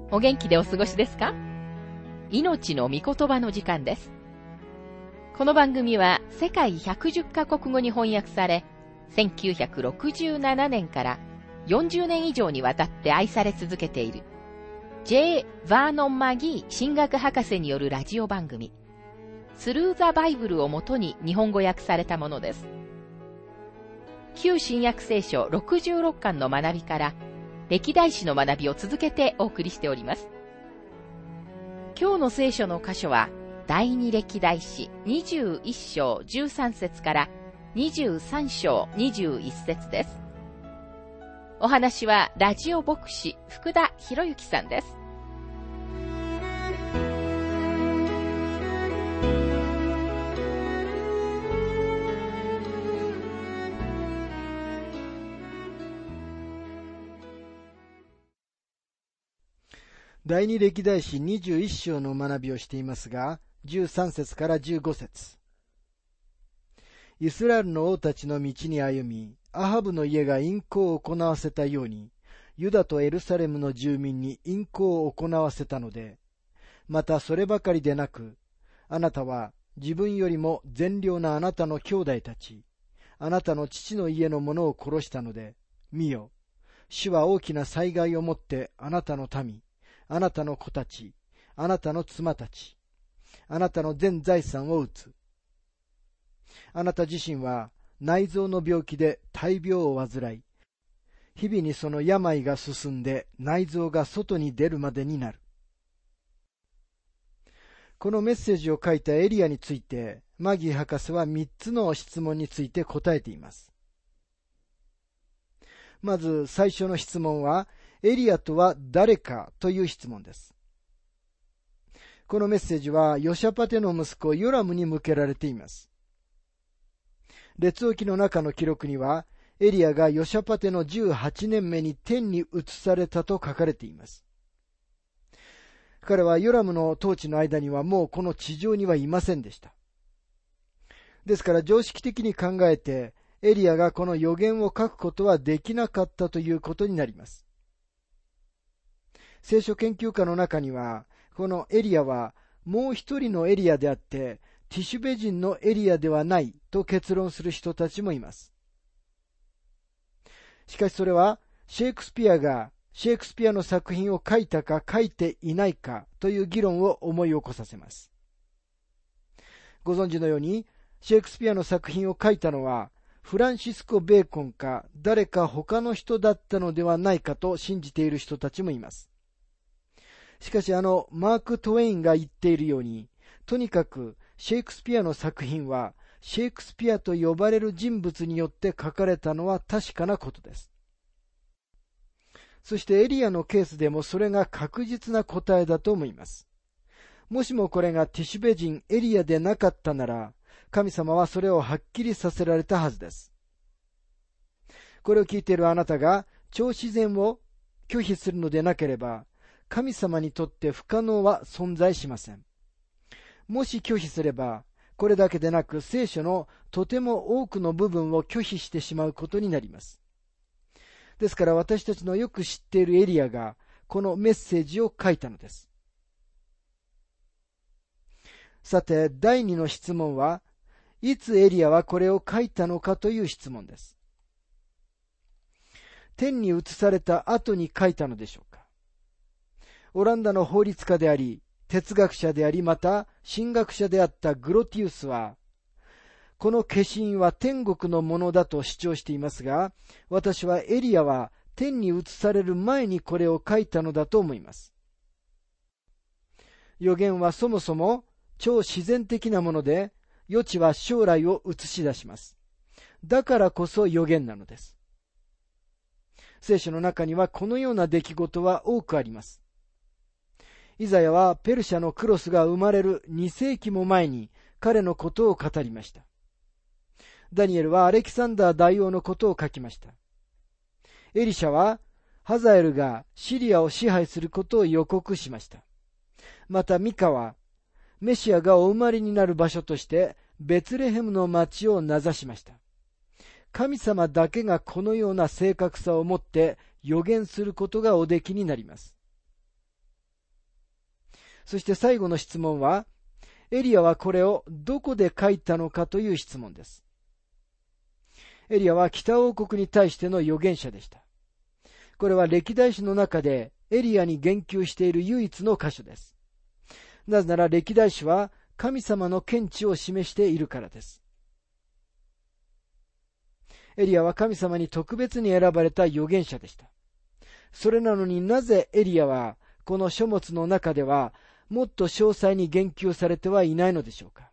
お元気でお過ごしですか？命の御言葉の時間です。この番組は世界110カ国語に翻訳され、1967年から40年以上にわたって愛され続けている J. バーノン・マギー神学博士によるラジオ番組、スルー・ザ・バイブルをもとに日本語訳されたものです。旧新約聖書66巻の学びから歴代史の学びを続けてお送りしております。今日の聖書の箇所は第二歴代史21章13節から23章21節です。お話はラジオ牧師福田博之さんです。 第二歴代史21章の学びをしていますが、13節から15節。イスラエルの王たちの道に歩み、アハブの家が淫行を行わせたように、ユダとエルサレムの住民に淫行を行わせたので、またそればかりでなく、あなたは自分よりも善良なあなたの兄弟たち、あなたの父の家の者を殺したので、見よ、主は大きな災害をもってあなたの民、あなたの子たち、あなたの妻たち、あなたの全財産を打つ。あなた自身は内臓の病気で大病を患い、日々にその病が進んで内臓が外に出るまでになる。このメッセージを書いたエリアについて、マギー博士は3つの質問について答えています。まず最初の質問は、エリアとは誰かという質問です。このメッセージはヨシャパテの息子ヨラムに向けられています。列王記の中の記録には、エリアがヨシャパテの18年目に天に移されたと書かれています。彼はヨラムの統治の間にはもうこの地上にはいませんでした。ですから常識的に考えて、エリアがこの予言を書くことはできなかったということになります。聖書研究家の中には、このエリアはもう一人のエリアであって、ティシュベ人のエリアではないと結論する人たちもいます。しかしそれは、シェイクスピアがシェイクスピアの作品を書いたか書いていないかという議論を思い起こさせます。ご存知のように、シェイクスピアの作品を書いたのは、フランシスコ・ベーコンか誰か他の人だったのではないかと信じている人たちもいます。しかしマーク・トウェインが言っているように、とにかくシェイクスピアの作品はシェイクスピアと呼ばれる人物によって書かれたのは確かなことです。そしてエリアのケースでもそれが確実な答えだと思います。もしもこれがティシュベ人エリアでなかったなら、神様はそれをはっきりさせられたはずです。これを聞いているあなたが超自然を拒否するのでなければ、神様にとって不可能は存在しません。もし拒否すれば、これだけでなく聖書のとても多くの部分を拒否してしまうことになります。ですから私たちのよく知っているエリアがこのメッセージを書いたのです。さて、第2の質問は、いつエリアはこれを書いたのかという質問です。天に移された後に書いたのでしょうか。オランダの法律家であり、哲学者であり、また神学者であったグロティウスは、この化身は天国のものだと主張していますが、私はエリアは天に移される前にこれを書いたのだと思います。預言はそもそも超自然的なもので、予知は将来を映し出します。だからこそ預言なのです。聖書の中にはこのような出来事は多くあります。イザヤはペルシャのクロスが生まれる2世紀も前に彼のことを語りました。ダニエルはアレキサンダー大王のことを書きました。エリシャはハザエルがシリアを支配することを予告しました。またミカはメシアがお生まれになる場所としてベツレヘムの町を名指しました。神様だけがこのような正確さを持って予言することがおできになります。 そして最後の質問は、エリアはこれをどこで書いたのかという質問です。エリアは北王国に対しての預言者でした。これは歴代史の中でエリアに言及している唯一の箇所です。なぜなら歴代史は神様の見地を示しているからです。エリアは神様に特別に選ばれた預言者でした。それなのになぜエリアはこの書物の中ではもっと詳細に言及されてはいないのでしょうか。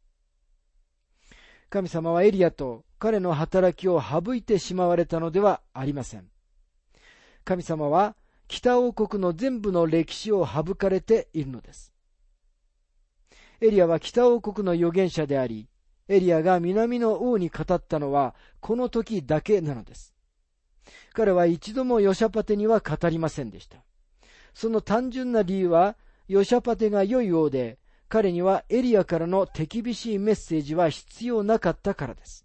神様はエリアと彼の働きを省いてしまわれたのではありません。神様は北王国の全部の歴史を省かれているのです。エリアは北王国の預言者であり、エリアが南の王に語ったのはこの時だけなのです。彼は一度もヨシャパテには語りませんでした。その単純な理由は、ヨシャパテが良い王で、彼にはエリアからの手厳しいメッセージは必要なかったからです。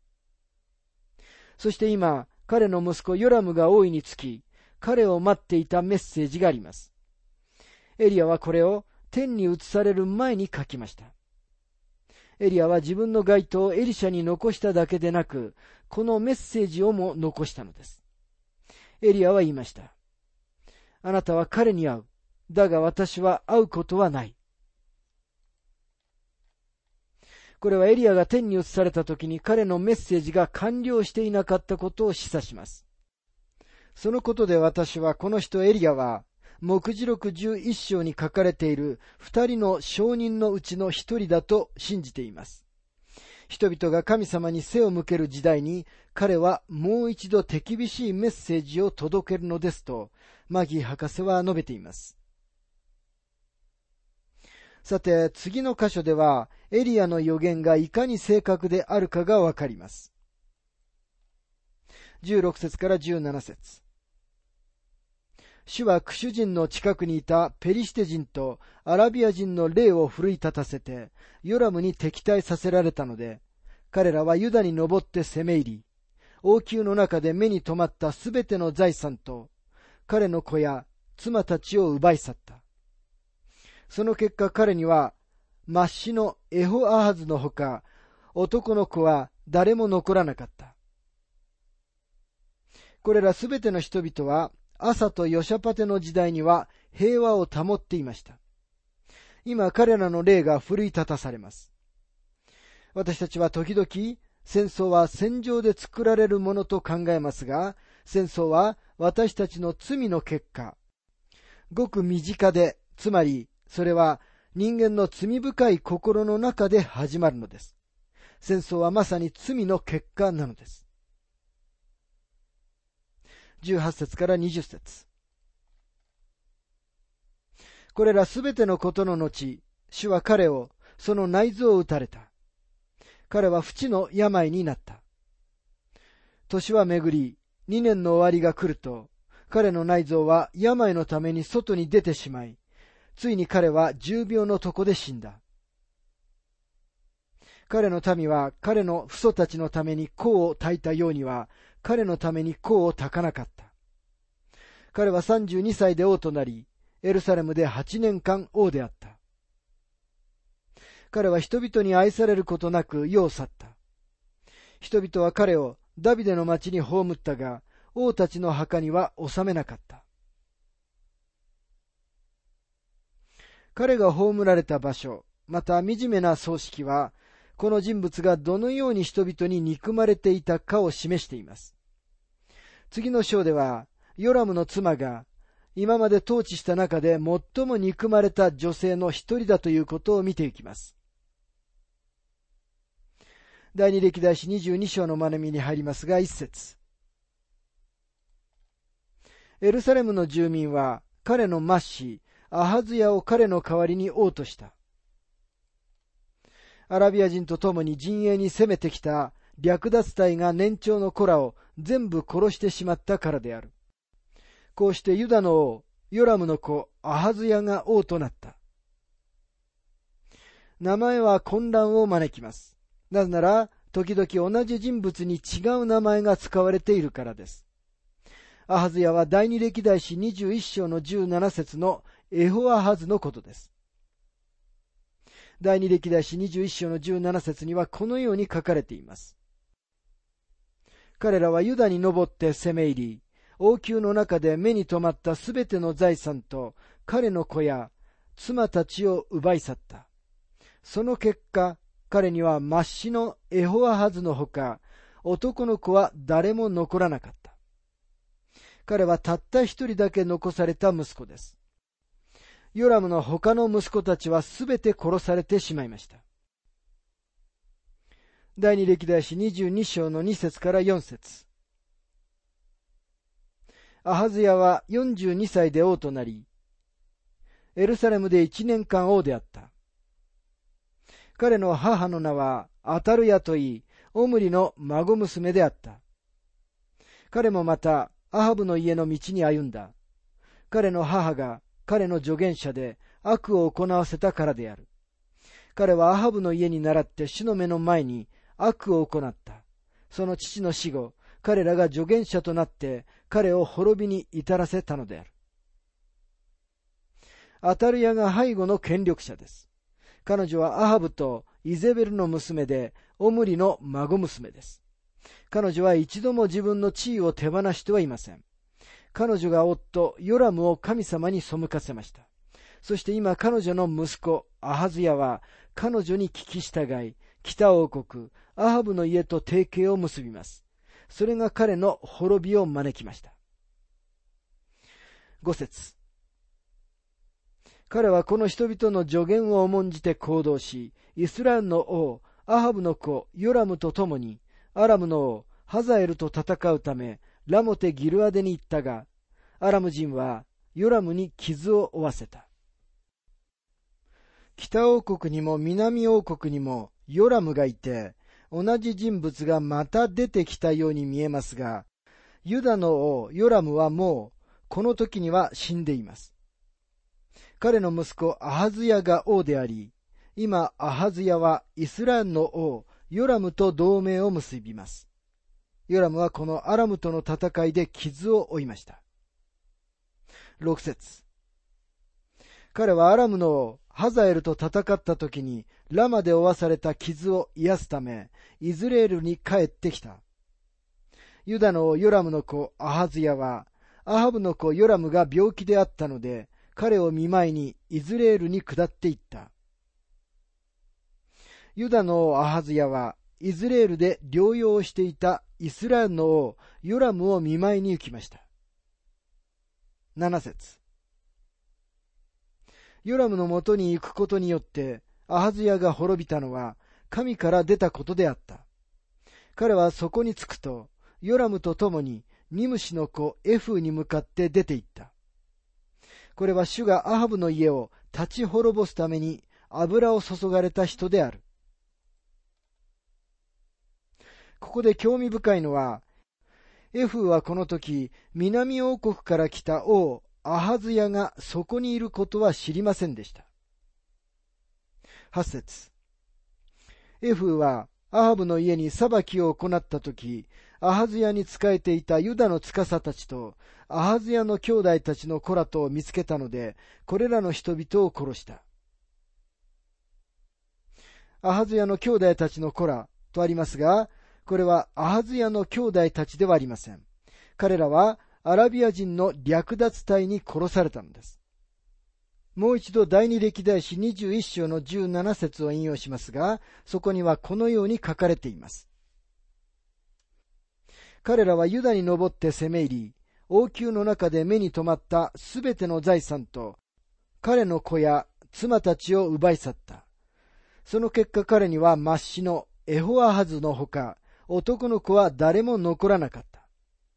そして今、彼の息子ヨラムが王位につき、彼を待っていたメッセージがあります。エリアはこれを天に移される前に書きました。エリアは自分の該当をエリシャに残しただけでなく、このメッセージをも残したのです。エリアは言いました。あなたは彼に会う。だが私は会うことはない。これはエリアが天に移された時に彼のメッセージが完了していなかったことを示唆します。そのことで私はこの人エリアは、黙示録11章に書かれている2人の証人のうちの1人だと信じています。人々が神様に背を向ける時代に彼はもう一度手厳しいメッセージを届けるのですとマギー博士は述べています。さて次の箇所ではエリアの預言がいかに正確であるかがわかります。16節から17節。主はクシュ人の近くにいたペリシテ人とアラビア人の霊を奮い立たせてヨラムに敵対させられたので、彼らはユダに登って攻め入り、王宮の中で目に留まったすべての財産と彼の子や妻たちを奪い去った。その結果彼には末子のエホアハズのほか男の子は誰も残らなかった。これらすべての人々はアサとヨシャパテの時代には平和を保っていました。今彼らの霊が奮い立たされます。私たちは時々戦争は戦場で作られるものと考えますが、戦争は私たちの罪の結果、ごく身近で、つまりそれは人間の罪深い心の中で始まるのです。戦争はまさに罪の結果なのです。18節から20節。これらすべてのことの後、主は彼をその内臓を打たれた。彼は不治の病になった。年は巡り、2年の終わりが来ると、彼の内臓は病のために外に出てしまい、ついに彼は重病の床で死んだ。彼の民は彼の父祖たちのために香を焚いたようには、彼のために香を焚かなかった。彼は32歳で王となり、エルサレムで8年間王であった。彼は人々に愛されることなく世を去った。人々は彼をダビデの町に葬ったが、王たちの墓には収めなかった。彼が葬られた場所、また惨めな葬式は、この人物がどのように人々に憎まれていたかを示しています。次の章では、ヨラムの妻が、今まで統治した中で最も憎まれた女性の一人だということを見ていきます。第二歴代史22章の学びに入りますが、1節。エルサレムの住民は彼の末子アハズヤを彼の代わりに王とした。アラビア人と共に陣営に攻めてきた略奪隊が年長の子らを全部殺してしまったからである。こうしてユダの王ヨラムの子アハズヤが王となった。名前は混乱を招きます。なぜなら時々同じ人物に違う名前が使われているからです。アハズヤは第二歴代史21章の17節のエホアハズのことです。第二歴代史21章の17節にはこのように書かれています。彼らはユダに登って攻め入り、王宮の中で目に留まったすべての財産と彼の子や妻たちを奪い去った。その結果、彼には末子のエホアハズのほか、男の子は誰も残らなかった。彼はたった一人だけ残された息子です。ヨラムの他の息子たちはすべて殺されてしまいました。第二歴代史22章の2節から4節。アハズヤは42歳で王となり、エルサレムで1年間王であった。彼の母の名はアタルヤといい、オムリの孫娘であった。彼もまたアハブの家の道に歩んだ。彼の母が彼の助言者で悪を行わせたからである。彼はアハブの家に倣って主の目の前に悪を行った。その父の死後、彼らが助言者となって彼を滅びに至らせたのである。アタルヤが背後の権力者です。彼女はアハブとイゼベルの娘でオムリの孫娘です。彼女は一度も自分の地位を手放してはいません。彼女が夫ヨラムを神様に背かせました。そして今彼女の息子アハズヤは彼女に聞き従い、北王国アハブの家と提携を結びます。それが彼の滅びを招きました。5節。彼はこの人々の助言を重んじて行動し、イスラエルの王アハブの子ヨラムと共にアラムの王ハザエルと戦うためラモテギルアデに行ったが、アラム人はヨラムに傷を負わせた。北王国にも南王国にもヨラムがいて、同じ人物がまた出てきたように見えますが、ユダの王ヨラムはもうこの時には死んでいます。彼の息子アハズヤが王であり、今アハズヤはイスラエルの王ヨラムと同盟を結びます。ヨラムはこのアラムとの戦いで傷を負いました。6節。彼はアラムの王ハザエルと戦った時にラマで負わされた傷を癒すためイズレールに帰ってきた。ユダの王ヨラムの子アハズヤはアハブの子ヨラムが病気であったので、彼を見舞いにイズレールに下っていった。ユダの王アハズヤはイズレールで療養をしていたイスラエルの王ヨラムを見舞いに行きました。7節。ヨラムのもとに行くことによってアハズヤが滅びたのは神から出たことであった。彼はそこに着くとヨラムと共にニムシの子エフーに向かって出て行った。これは主がアハブの家を立ち滅ぼすために油を注がれた人である。ここで興味深いのは、エフーはこの時、南王国から来た王アハズヤがそこにいることは知りませんでした。8節。エフーはアハブの家に裁きを行った時、アハズヤに仕えていたユダの司たちとアハズヤの兄弟たちの子らとを見つけたので、これらの人々を殺した。アハズヤの兄弟たちの子らとありますが、これはアハズヤの兄弟たちではありません。彼らはアラビア人の略奪隊に殺されたのです。もう一度第二歴代史21章の17節を引用しますが、そこにはこのように書かれています。彼らはユダに登って攻め入り、王宮の中で目に留まったすべての財産と彼の子や妻たちを奪い去った。その結果彼には末子のエホアハズのほか、男の子は誰も残らなかった。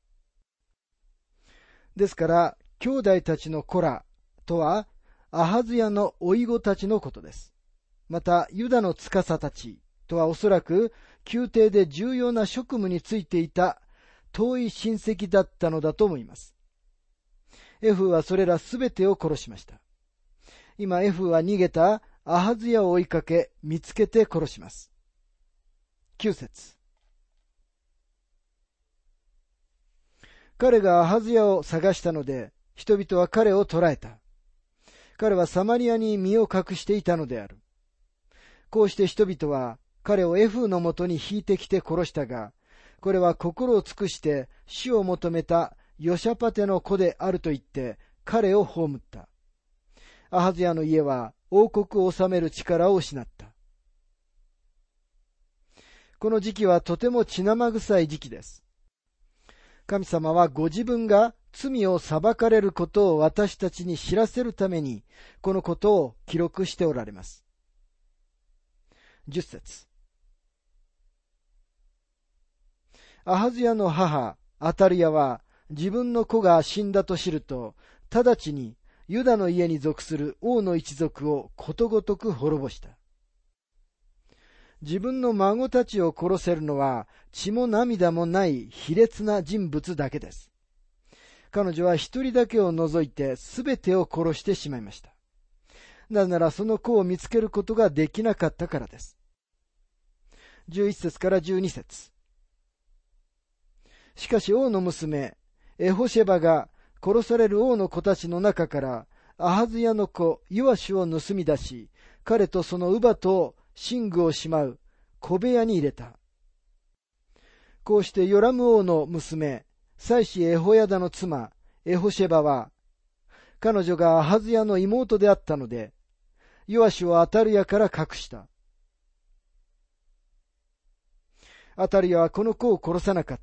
ですから、兄弟たちの子らとは、アハズヤの甥子たちのことです。また、ユダの司たちとはおそらく、宮廷で重要な職務についていた遠い親戚だったのだと思います。エフーはそれらすべてを殺しました。今、エフーは逃げたアハズヤを追いかけ、見つけて殺します。9節。彼がアハズヤを探したので、人々は彼を捕らえた。 彼はサマリアに身を隠していたのである。こうして人々は彼をエフーのもとに引いてきて殺したが、これは心を尽くして死を求めたヨシャパテの子であると言って彼を葬った。アハズヤの家は王国を治める力を失った。この時期はとても血生臭い時期です。神様はご自分が罪を裁かれることを私たちに知らせるために、このことを記録しておられます。10節。アハズヤの母、アタリヤは自分の子が死んだと知ると、直ちにユダの家に属する王の一族をことごとく滅ぼした。自分の孫たちを殺せるのは血も涙もない卑劣な人物だけです。彼女は一人だけを除いてすべてを殺してしまいました。なぜならその子を見つけることができなかったからです。11節から12節。しかし王の娘、エホシェバが殺される王の子たちの中からアハズヤの子ヨアシュを盗み出し、彼とその乳母と寝具をしまう小部屋に入れた。こうしてヨラム王の娘、妻子エホヤダの妻、エホシェバは、彼女がアハズヤの妹であったので、ヨアシュをアタルヤから隠した。アタルヤはこの子を殺さなかった。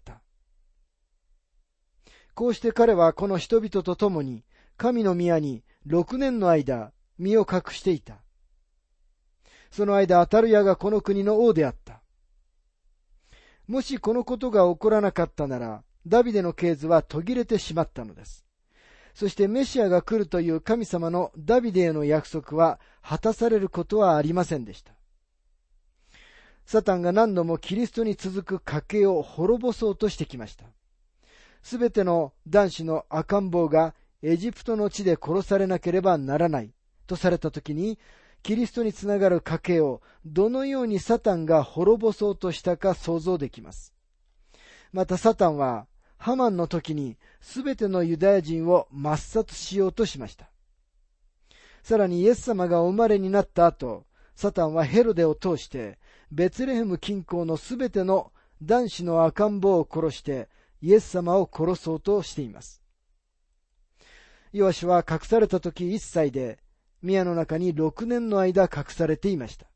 こうして彼はこの人々と共に神の宮に6年の間身を隠していた。その間アタルヤがこの国の王であった。もしこのことが起こらなかったなら、ダビデの系図は途切れてしまったのです。そしてメシアが来るという神様のダビデへの約束は果たされることはありませんでした。サタンが何度もキリストに続く家系を滅ぼそうとしてきました。すべての男子の赤ん坊がエジプトの地で殺されなければならないとされたときに、キリストにつながる家系をどのようにサタンが滅ぼそうとしたか想像できます。またサタンはハマンの時にすべてのユダヤ人を抹殺しようとしました。さらにイエス様がお生まれになった後、サタンはヘロデを通してベツレヘム近郊のすべての男子の赤ん坊を殺してイエス様を殺そうとしています。ヨアシュは隠された時1歳で、宮の中に6年の間隠されていました。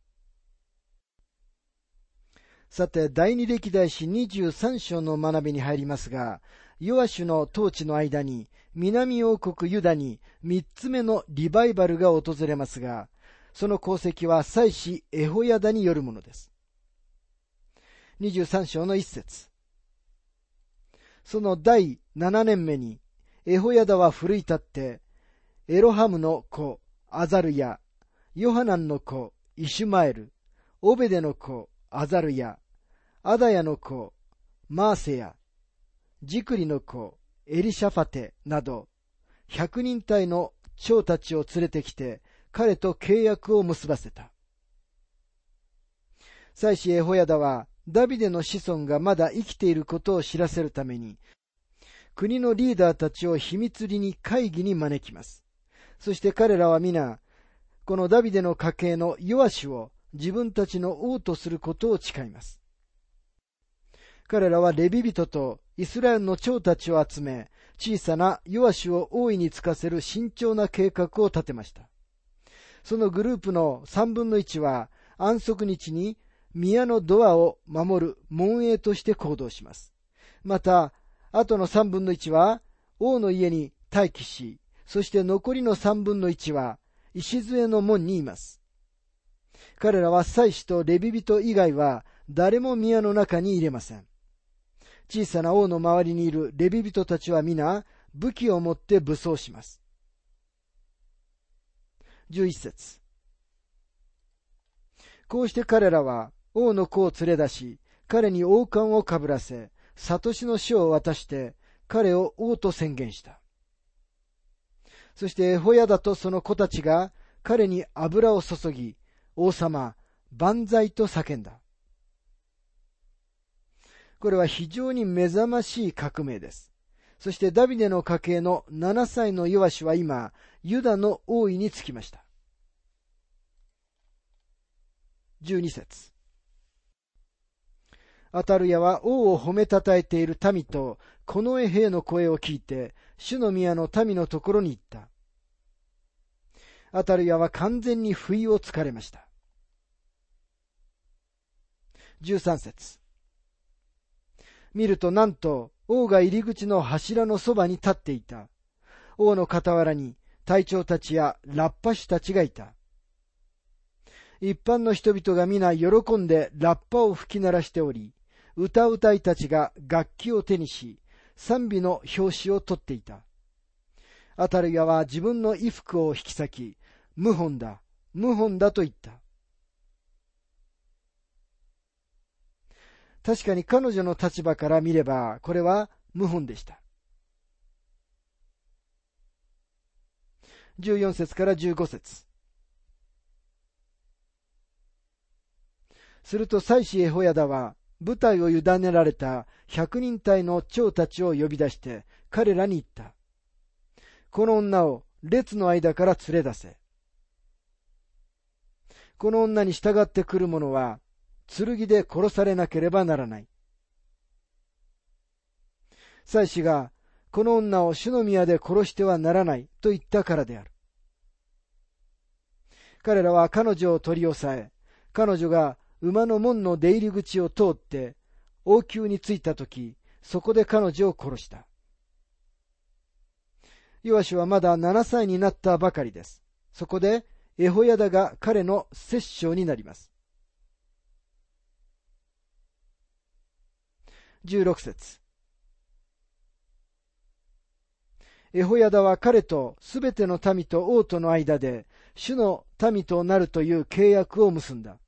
さて、第二歴代史23章の学びに入りますが、ヨアシュの統治の間に、南王国ユダに3つ目のリバイバルが訪れますが、その功績は祭司エホヤダによるものです。23章の1節。その第7年目に、エホヤダは奮い立って、エロハムの子、アザルヤ、ヨハナンの子、イシュマエル、オベデの子、アザルヤ、アダヤの子、マーセヤ、ジクリの子、エリシャファテなど、100人隊の長たちを連れてきて、彼と契約を結ばせた。祭司エホヤダは、ダビデの子孫がまだ生きていることを知らせるために、国のリーダーたちを秘密裏に会議に招きます。そして彼らは皆、このダビデの家系のヨアシュを自分たちの王とすることを誓います。彼らはレビ人とイスラエルの長たちを集め、小さなヨアシュを王位に就かせる慎重な計画を立てました。そのグループの3分の1は安息日に宮のドアを守る門営として行動します。また、あとの3分の1は王の家に待機し、そして残りの3分の1は礎の門にいます。彼らは祭司とレビ人以外は誰も宮の中に入れません。小さな王の周りにいるレビ人たちは皆武器を持って武装します。11節。こうして彼らは王の子を連れ出し、彼に王冠をかぶらせ、悟しの書を渡して彼を王と宣言した。そしてエホヤダとその子たちが彼に油を注ぎ、王様、万歳と叫んだ。これは非常に目覚ましい革命です。 そしてダビデの家系の7歳のヨアシは今、ユダの王位につきました。12節。アタルヤは王を褒めたたえている民と近衛兵の声を聞いて、主の宮の民のところに行った。アタルヤは完全に不意をつかれました。13節。見るとなんと王が入り口の柱のそばに立っていた。王の傍らに隊長たちやラッパ師たちがいた。一般の人々が皆喜んでラッパを吹き鳴らしており、歌うたいたちが楽器を手にし、賛美の拍子を取っていた。アタルヤは自分の衣服を引き裂き、謀反だ、謀反だと言った。確かに彼女の立場から見れば、これは謀反でした。14節から15節。すると祭司エホヤダは、部隊を委ねられた100人隊の長たちを呼び出して、彼らに言った。この女を列の間から連れ出せ。この女に従ってくる者は、剣で殺されなければならない。祭司が、この女を主の宮で殺してはならないと言ったからである。彼らは彼女を取り押さえ、彼女が馬の門の出入り口を通って王宮に着いたとき、そこで彼女を殺した。ヨアシはまだ7歳になったばかりです。そこでエホヤダが彼の摂政になります。16節。エホヤダは彼とすべての民と王との間で主の民となるという契約を結んだ。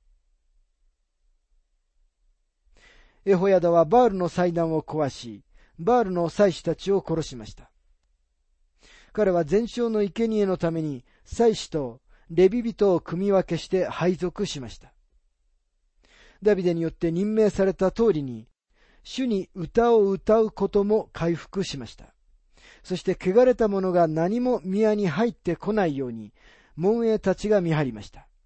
エホヤダはバールの祭壇を壊し、バールの祭司たちを殺しました。彼は全焼の生贄のために祭司とレビ人を組み分けして配属しました。ダビデによって任命された通りに、主に歌を歌うことも回復しました。そして汚れた者が何も宮に入ってこないように、門営たちが見張りました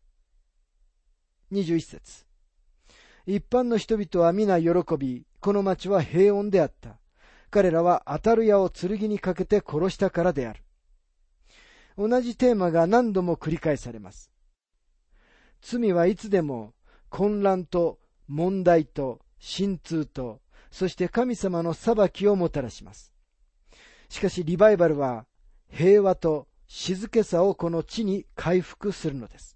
。21節。一般の人々は皆喜び、この町は平穏であった。彼らはアタルヤを剣にかけて殺したからである。同じテーマが何度も繰り返されます。罪はいつでも混乱と問題と心痛と、そして神様の裁きをもたらします。しかしリバイバルは平和と静けさをこの地に回復するのです。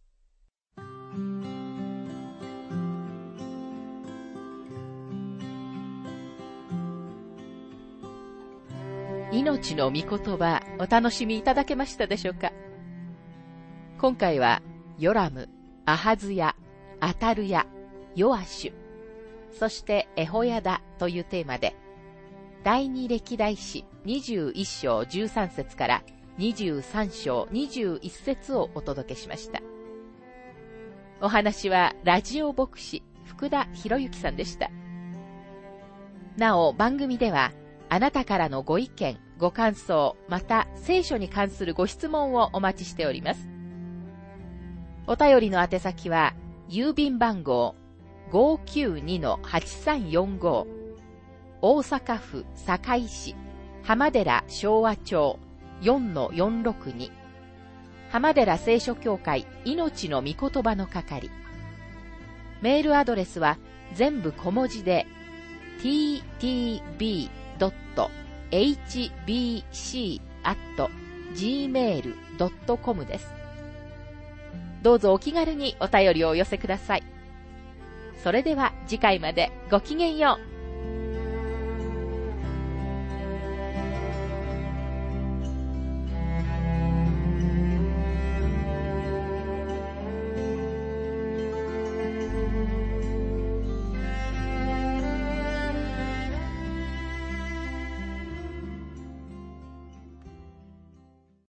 命の御言葉、お楽しみいただけましたでしょうか。今回はヨラム、アハズヤ、アタルヤ、ヨアシュ、そしてエホヤダというテーマで、第二歴代史21章13節から23章21節をお届けしました。お話はラジオ牧師福田博之さんでした。なお番組ではあなたからのご意見、ご感想、また聖書に関するご質問をお待ちしております。お便りの宛先は郵便番号 592-8345 大阪府堺市浜寺昭和町 4-462 浜寺聖書協会命の御言葉の係。メールアドレスは全部小文字で ttb.hbc@gmail.com です。どうぞお気軽にお便りをお寄せください。それでは次回までごきげんよう。